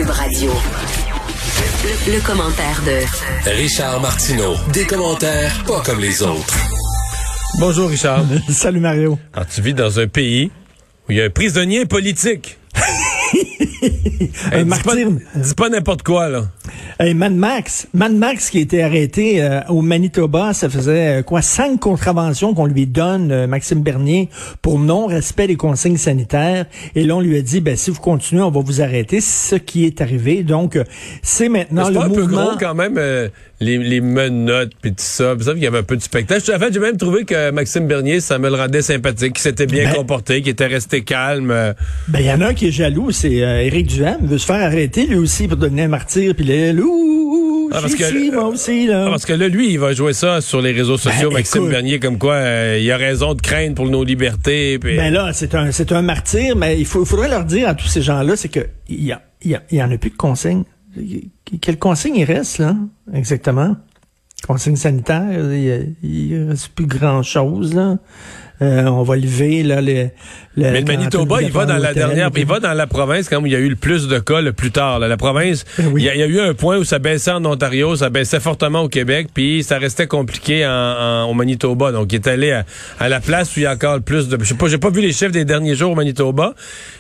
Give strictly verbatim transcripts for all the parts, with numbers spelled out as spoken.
Cube Radio. Le, le commentaire de Richard Martineau. Des commentaires pas comme les autres. Bonjour Richard. Salut Mario. Alors, tu vis dans un pays où il y a un prisonnier politique. un hey, martyr. Dis pas, dis pas n'importe quoi, là. Hey, Mad Max. Mad Max qui a été arrêté euh, au Manitoba, ça faisait euh, quoi, cinq contraventions qu'on lui donne, euh, Maxime Bernier, pour non-respect des consignes sanitaires. Et là, on lui a dit, ben si vous continuez, on va vous arrêter. C'est ce qui est arrivé. Donc, euh, c'est maintenant c'est le pas un mouvement... peu gros quand même, euh, les, les menottes puis tout ça. Vous savez qu'il y avait un peu de spectacle. En fait, j'ai même trouvé que Maxime Bernier, ça me le rendait sympathique, qu'il s'était bien ben, comporté, qu'il était resté calme. Euh... Ben, il y en a un qui est jaloux, c'est euh, Éric Duhaime. Il veut se faire arrêter, lui aussi, pour devenir un martyr. Puis là, ouh, ah, parce que, suis, moi aussi, là. Ah, parce que là, lui, il va jouer ça sur les réseaux sociaux, ben, Maxime écoute, Bernier, comme quoi euh, il a raison de craindre pour nos libertés. Pis... Ben là, c'est un, c'est un martyr, mais il, faut, il faudrait leur dire à tous ces gens-là, c'est que il y, a, il y, a, il y en a plus de consignes. Quelle consigne il reste, là, exactement? Consigne sanitaire, il, il reste plus grand-chose, là. Euh, on va lever là le, le mais le Manitoba, il va dans la dernière, il va dans la province quand il y a eu le plus de cas le plus tard. Là. La province, il oui. y, y a eu un point où ça baissait en Ontario, ça baissait fortement au Québec, puis ça restait compliqué en, en, au Manitoba. Donc, il est allé à, à la place où il y a encore le plus de. Je sais pas, j'ai pas vu les chiffres des derniers jours au Manitoba.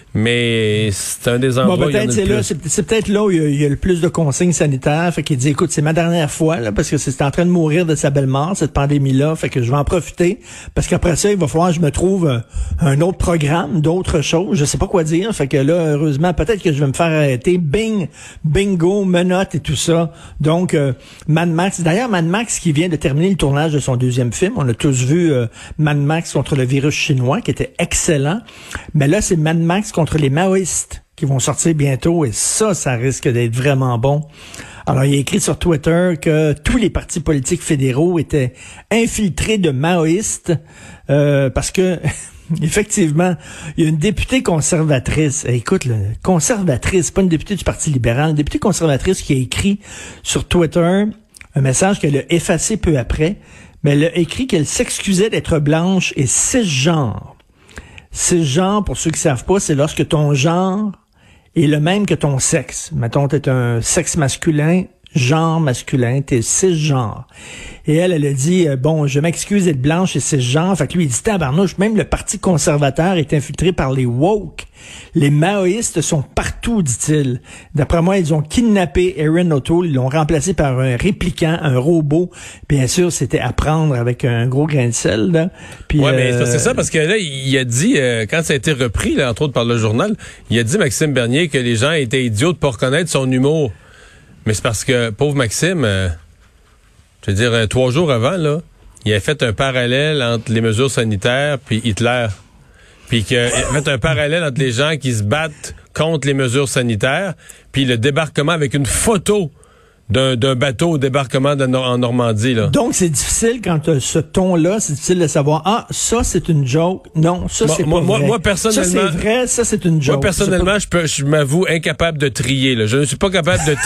Mais c'est un des endroits bon, où il y en a c'est le là, plus. C'est, c'est peut-être là où il y, a, il y a le plus de consignes sanitaires. Fait qu'il dit, écoute, c'est ma dernière fois, là, parce que c'est en train de mourir de sa belle mort, cette pandémie-là. Fait que je vais en profiter. Parce qu'après ça, il va falloir que je me trouve un, un autre programme, d'autres choses. Je sais pas quoi dire. Fait que là, heureusement, peut-être que je vais me faire arrêter. Bing, bingo, menottes et tout ça. Donc, euh, Mad Max. D'ailleurs, Mad Max qui vient de terminer le tournage de son deuxième film. On a tous vu euh, Mad Max contre le virus chinois, qui était excellent. Mais là, c'est Mad Max contre contre les maoïstes qui vont sortir bientôt, et ça, ça risque d'être vraiment bon. Alors, il a écrit sur Twitter que tous les partis politiques fédéraux étaient infiltrés de maoïstes euh, parce que, effectivement, il y a une députée conservatrice, écoute, là, conservatrice, pas une députée du Parti libéral, une députée conservatrice qui a écrit sur Twitter un message qu'elle a effacé peu après, mais elle a écrit qu'elle s'excusait d'être blanche et cisgenre. Cisgenre, pour ceux qui savent pas, c'est lorsque ton genre est le même que ton sexe. Mettons, t'es un sexe masculin, genre masculin, t'es cisgenre. Et elle, elle a dit, euh, bon, je m'excuse d'être blanche et cisgenre. Fait que lui, il dit, tabarnouche, même le Parti conservateur est infiltré par les woke. Les maoïstes sont partout, dit-il. D'après moi, ils ont kidnappé Erin O'Toole, ils l'ont remplacé par un répliquant, un robot. Bien sûr, c'était à prendre avec un gros grain de sel, là. Puis, ouais, euh, mais c'est ça, parce que là, il a dit, euh, quand ça a été repris, là, entre autres par le journal, il a dit, Maxime Bernier, que les gens étaient idiots de pas reconnaître son humour. Mais c'est parce que, pauvre Maxime, euh, je veux dire, euh, trois jours avant, là, il a fait un parallèle entre les mesures sanitaires puis Hitler. Puis qu'il a fait un parallèle entre les gens qui se battent contre les mesures sanitaires puis le débarquement avec une photo d'un, d'un bateau au débarquement de Nor- en Normandie, là. Donc, c'est difficile quand tu as ce ton-là, c'est difficile de savoir, ah, ça, c'est une joke. Non, ça, Moi, c'est moi, pas moi, vrai. moi, personnellement- Ça, c'est vrai, ça, c'est une joke. Moi, personnellement, je peux, je m'avoue incapable de trier, là. Je ne suis pas capable de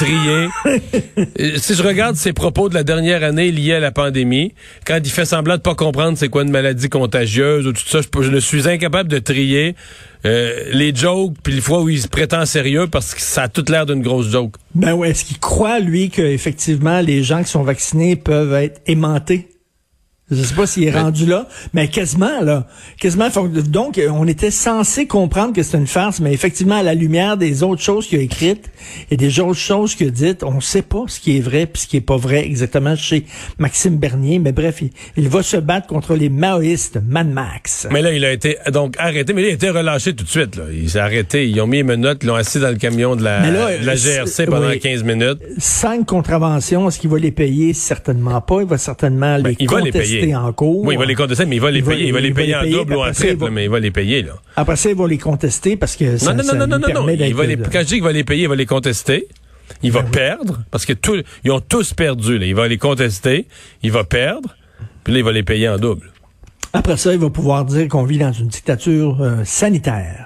trier. Si je regarde ses propos de la dernière année liés à la pandémie, quand il fait semblant de pas comprendre c'est quoi une maladie contagieuse ou tout ça, je, peux, je ne suis incapable de trier euh, les jokes puis les fois où il se prétend sérieux parce que ça a toute l'air d'une grosse joke. Ben ouais, est-ce qu'il croit, lui, que effectivement les gens qui sont vaccinés peuvent être aimantés? Je sais pas s'il est rendu là, mais quasiment, là. Quasiment. Donc, on était censé comprendre que c'est une farce, mais effectivement, à la lumière des autres choses qu'il a écrites et des autres choses qu'il a dites, on sait pas ce qui est vrai puis ce qui est pas vrai exactement chez Maxime Bernier. Mais bref, il, il va se battre contre les maoïstes, Mad Max. Mais là, il a été donc arrêté, mais là, il a été relâché tout de suite, là. Il s'est arrêté, ils ont mis les menottes, ils l'ont assis dans le camion de la, là, de la G R C pendant oui, quinze minutes. Cinq contraventions, est-ce qu'il va les payer? Certainement pas. Il va certainement ben, les il contester. Va les payer. En cours. Oui, il va les contester, mais il va les il payer. Va, il va les payer va en les payer, double ou en triple, va, mais il va les payer, là. Après ça, il va les contester parce que ça, non, non, ça non, non, non, non. Il va les, de... quand je dis qu'il va les payer, il va les contester. Il va ben perdre, oui. Parce que tout, ils ont tous perdu, là. Il va les contester, il va perdre, puis là, il va les payer en double. Après ça, il va pouvoir dire qu'on vit dans une dictature euh, sanitaire.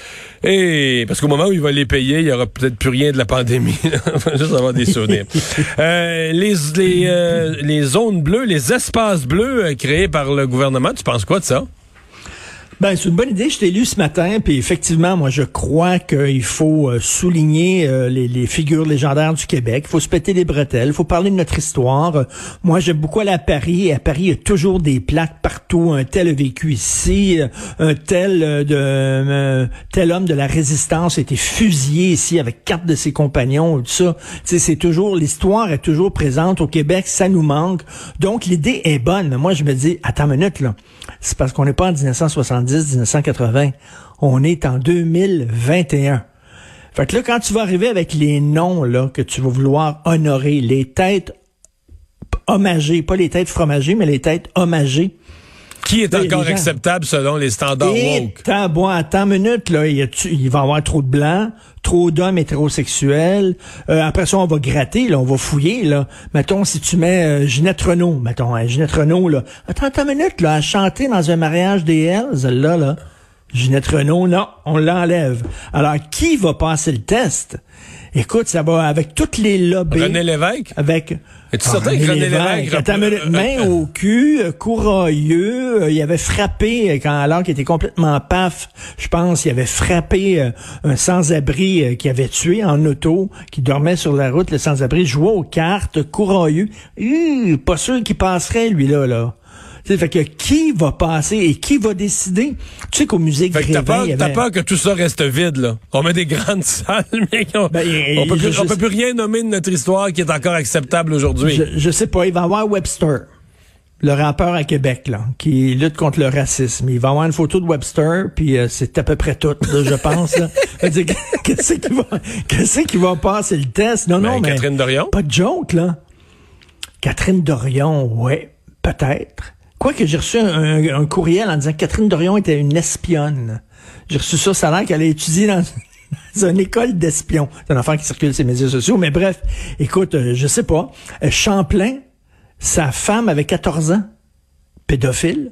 Et parce qu'au moment où il va les payer, il y aura peut-être plus rien de la pandémie. On va juste avoir des souvenirs. euh, les les euh, les zones bleues, les espaces bleus euh, créés par le gouvernement, tu penses quoi de ça? Ben, c'est une bonne idée. Je t'ai lu ce matin, puis effectivement, moi, je crois qu'il faut euh, souligner euh, les, les figures légendaires du Québec. Il faut se péter les bretelles. Il faut parler de notre histoire. Euh, moi, j'aime beaucoup aller à Paris. Et à Paris, il y a toujours des plaques partout. Un tel a vécu ici. Euh, un tel euh, de euh, tel homme de la Résistance a été fusillé ici avec quatre de ses compagnons. Tout ça. Tu sais, c'est toujours l'histoire est toujours présente au Québec. Ça nous manque. Donc, l'idée est bonne. Mais moi, je me dis, attends une minute là. C'est parce qu'on n'est pas en dix-neuf cent soixante-dix, dix-neuf cent quatre-vingts. On est en deux mille vingt et un. Fait que là, quand tu vas arriver avec les noms là que tu vas vouloir honorer, les têtes hommagées, pas les têtes fromagées, mais les têtes hommagées. Qui est encore acceptable selon les standards et woke? Tant, bon, attends une minute, là, il, y a, il va y avoir trop de blancs, trop d'hommes hétérosexuels. Euh, après ça, on va gratter, là, on va fouiller, là. Mettons, si tu mets euh, Ginette Renault, mettons, hein, Ginette Renault, là. Attends, attends une minute, là, à chanter dans un mariage des Hells, là, là. Ginette Renault, non, on l'enlève. Alors, qui va passer le test? Écoute, ça va avec toutes les lobbies. René Lévesque? Avec... Es-tu certain que René Lévesque... Attends, main au cul, courailleux, il avait frappé, quand alors qu'il était complètement paf, je pense, il avait frappé euh, un sans-abri euh, qui avait tué en auto, qui dormait sur la route, le sans-abri, jouait aux cartes, courailleux. Hum, pas sûr qu'il passerait, lui-là, là. Tu sais, fait que qui va passer et qui va décider? Tu sais qu'au musée Grévin, t'as peur, il y avait... t'as peur que tout ça reste vide, là. On met des grandes salles, mais on, ben, on, peut, je, plus, je, on peut plus rien nommer de notre histoire qui est encore acceptable aujourd'hui. Je, je sais pas, il va y avoir Webster, le rappeur à Québec, là, qui lutte contre le racisme. Il va y avoir une photo de Webster, puis euh, c'est à peu près tout, là, je pense. Là. Qu'est-ce qui va, qu'est-ce qui va passer le test? Non, ben, non, mais... Catherine Dorion? Pas de joke, là. Catherine Dorion, ouais, peut-être. Quoique j'ai reçu un, un, un courriel en disant que Catherine Dorion était une espionne. J'ai reçu ça, ça a l'air qu'elle a étudié dans, dans une école d'espions. C'est un enfant qui circule sur les médias sociaux. Mais bref, écoute, euh, je sais pas. Euh, Champlain, sa femme avait quatorze ans, pédophile.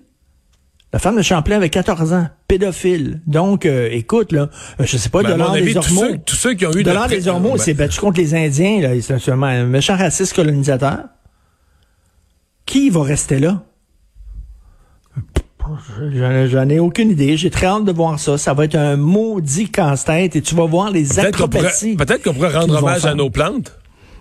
La femme de Champlain avait quatorze ans, pédophile. Donc, euh, écoute, là, euh, je sais pas, ben, Delors des Ormeaux. Tous, tous ceux qui ont eu... Delors des Ormeaux, ben... c'est battu contre les Indiens, là. C'est un, un méchant raciste colonisateur. Qui va rester là? J'en, j'en ai aucune idée. J'ai très hâte de voir ça. Ça va être un maudit casse-tête et tu vas voir les peut-être acrobaties. Qu'on pourrait, peut-être qu'on pourrait rendre hommage à nos plantes.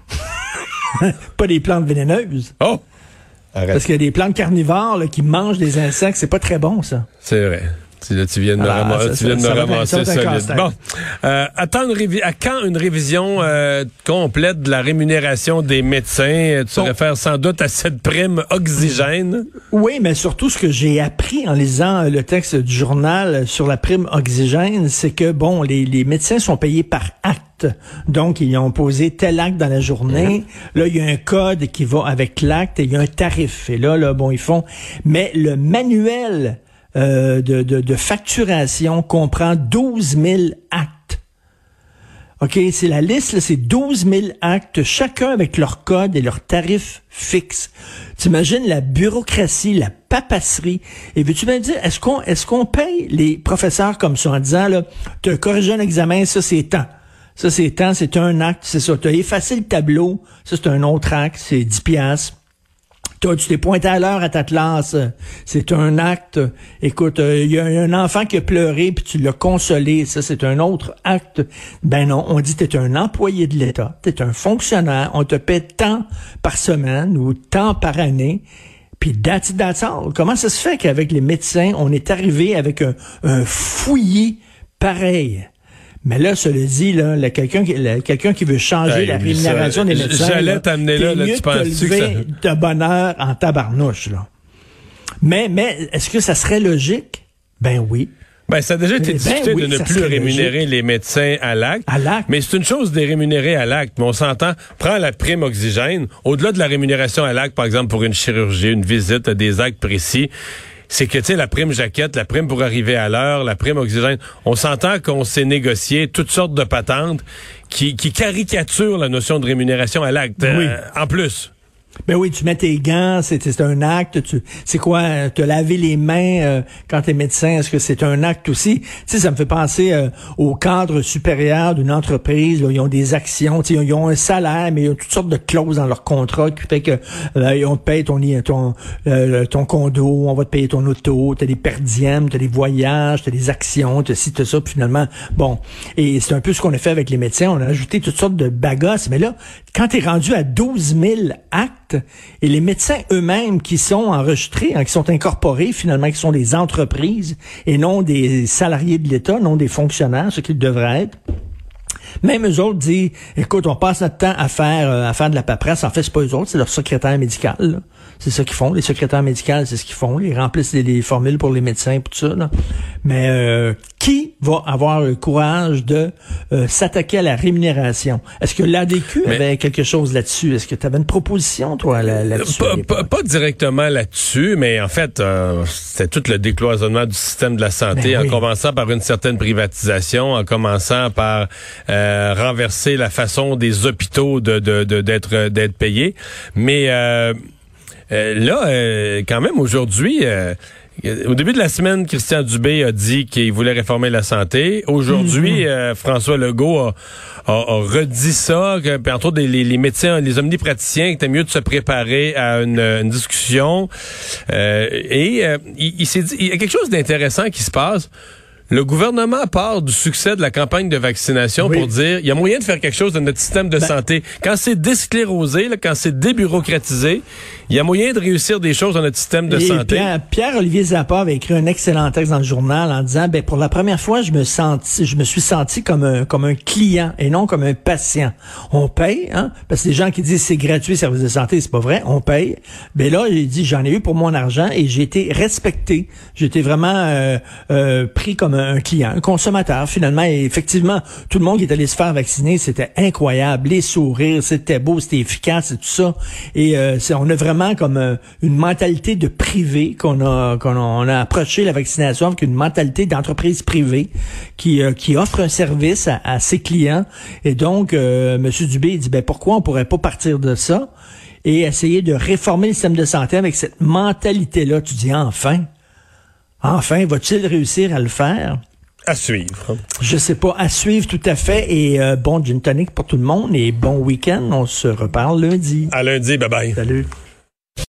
Pas des plantes vénéneuses. Oh! Arrête. Parce qu'il y a des plantes carnivores là, qui mangent des insectes. C'est pas très bon, ça. C'est vrai. Tu, là, tu viens de me, Alors, ramasser, ça, tu viens de ça, me ça ramasser solide. Bon, euh, attends une révi- à quand une révision euh, complète de la rémunération des médecins? Tu bon. réfères sans doute à cette prime oxygène. Oui, mais surtout ce que j'ai appris en lisant le texte du journal sur la prime oxygène, c'est que, bon, les, les médecins sont payés par acte. Donc, ils ont posé tel acte dans la journée. Là, il y a un code qui va avec l'acte et il y a un tarif. Et là, là, bon, ils font... Mais le manuel... Euh, de, de, de facturation comprend douze mille actes. OK, c'est la liste, là, c'est douze mille actes, chacun avec leur code et leur tarif fixe. T'imagines la bureaucratie, la papasserie. Et veux-tu bien dire, est-ce qu'on est-ce qu'on paye les professeurs comme ça en disant, là, t'as corrigé un examen, ça c'est tant. Ça c'est tant, c'est un acte, c'est ça. T'as effacé le tableau, ça c'est un autre acte, c'est dix piastres. Toi, tu t'es pointé à l'heure à ta classe, c'est un acte. Écoute, il euh, y a un enfant qui a pleuré puis tu l'as consolé, ça c'est un autre acte. Ben non, on dit t'es un employé de l'État, t'es un fonctionnaire, on te paie tant par semaine ou tant par année. Puis that's it, that's all. Comment ça se fait qu'avec les médecins, on est arrivé avec un, un fouillis pareil? Mais là, cela dit, là, là quelqu'un qui, là, quelqu'un qui veut changer hey, la rémunération ça, des médecins. J'allais là, t'amener là, là tu penses que ça... de bonheur en tabarnouche, là. Mais, mais, est-ce que ça serait logique? Ben oui. Ben, ça a déjà été ben discuté oui, de ne plus rémunérer logique. les médecins à l'acte. À l'acte. Mais c'est une chose de les rémunérer à l'acte. Mais on s'entend, prends la prime oxygène. Au-delà de la rémunération à l'acte, par exemple, pour une chirurgie, une visite, des actes précis, c'est que, tu sais, la prime jaquette, la prime pour arriver à l'heure, la prime oxygène, on s'entend qu'on s'est négocié toutes sortes de patentes qui, qui caricaturent la notion de rémunération à l'acte. Oui. Euh, en plus. Ben oui, tu mets tes gants, c'est, c'est un acte. Tu, c'est quoi, te laver les mains euh, quand t'es médecin, est-ce que c'est un acte aussi? Tu sais, ça me fait penser euh, au cadre supérieur d'une entreprise. Là, ils ont des actions, tu sais, ils ont un salaire, mais ils ont toutes sortes de clauses dans leur contrat qui fait que euh, on te paye ton ton euh, ton condo, on va te payer ton auto, t'as des per diem, t'as des voyages, t'as des actions, t'as ci, t'as ça, puis finalement, bon. Et c'est un peu ce qu'on a fait avec les médecins. On a ajouté toutes sortes de bagasses, mais là, quand t'es rendu à douze mille actes, et les médecins eux-mêmes qui sont enregistrés, hein, qui sont incorporés finalement, qui sont des entreprises et non des salariés de l'État, non des fonctionnaires, ce qu'ils devraient être. Même eux autres disent, écoute, on passe notre temps à faire euh, à faire de la paperasse. En fait, c'est pas eux autres, c'est leur secrétaire médical. Là. C'est ça qu'ils font. Les secrétaires médicaux, c'est ce qu'ils font. Ils remplissent les, les formules pour les médecins et tout ça. Là. Mais euh, qui va avoir le courage de euh, s'attaquer à la rémunération? Est-ce que l'A D Q Mais... avait quelque chose là-dessus? Est-ce que tu avais une proposition, toi, là, là-dessus? Pas, pas, pas directement là-dessus, mais en fait, euh, c'est tout le décloisonnement du système de la santé, ben oui. En commençant par une certaine privatisation, en commençant par euh, renverser la façon des hôpitaux de, de, de d'être d'être payés. Mais euh, euh, là, euh, quand même, aujourd'hui... Euh, Au début de la semaine, Christian Dubé a dit qu'il voulait réformer la santé. Aujourd'hui, mmh. euh, François Legault a, a, a redit ça, que, entre autres, les, les médecins, les omnipraticiens, qu'il était mieux de se préparer à une, une discussion. Euh, et euh, il, il s'est dit, il y a quelque chose d'intéressant qui se passe. Le gouvernement part du succès de la campagne de vaccination oui. pour dire il y a moyen de faire quelque chose de notre système de ben, santé. Quand c'est désclérosé, là, quand c'est débureaucratisé, il y a moyen de réussir des choses dans notre système de et santé. Pierre, Pierre-Olivier Zappa avait écrit un excellent texte dans le journal en disant ben pour la première fois, je me senti, je me suis senti comme un comme un client et non comme un patient. On paye, hein, parce que les gens qui disent c'est gratuit service de santé, c'est pas vrai, on paye. Ben là, il dit j'en ai eu pour mon argent et j'ai été respecté. J'ai été vraiment euh, euh, pris comme un un client, un consommateur, finalement. Et effectivement, tout le monde qui est allé se faire vacciner, c'était incroyable. Les sourires, c'était beau, c'était efficace et tout ça. Et euh, c'est, on a vraiment comme euh, une mentalité de privé qu'on a, qu'on a, on a approché la vaccination avec une mentalité d'entreprise privée qui, euh, qui offre un service à, à ses clients. Et donc, euh, M. Dubé dit, ben pourquoi on pourrait pas partir de ça et essayer de réformer le système de santé avec cette mentalité-là? Tu dis, enfin... Enfin, va-t-il réussir à le faire? À suivre. Je sais pas, à suivre tout à fait. Et euh, bon gin tonic pour tout le monde et bon week-end. On se reparle lundi. À lundi, bye bye. Salut.